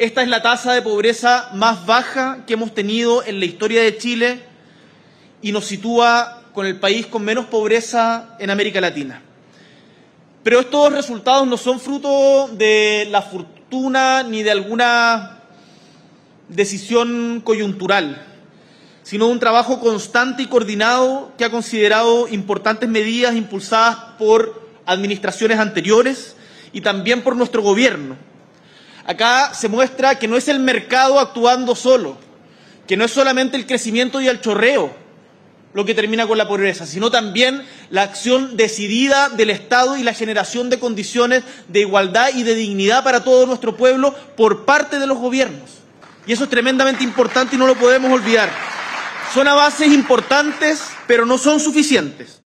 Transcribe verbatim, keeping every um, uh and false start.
Esta es la tasa de pobreza más baja que hemos tenido en la historia de Chile y nos sitúa con el país con menos pobreza en América Latina. Pero estos resultados no son fruto de la fortuna ni de alguna decisión coyuntural, sino de un trabajo constante y coordinado que ha considerado importantes medidas impulsadas por administraciones anteriores y también por nuestro gobierno. Acá se muestra que no es el mercado actuando solo, que no es solamente el crecimiento y el chorreo lo que termina con la pobreza, sino también la acción decidida del Estado y la generación de condiciones de igualdad y de dignidad para todo nuestro pueblo por parte de los gobiernos. Y eso es tremendamente importante y no lo podemos olvidar. Son avances importantes, pero no son suficientes.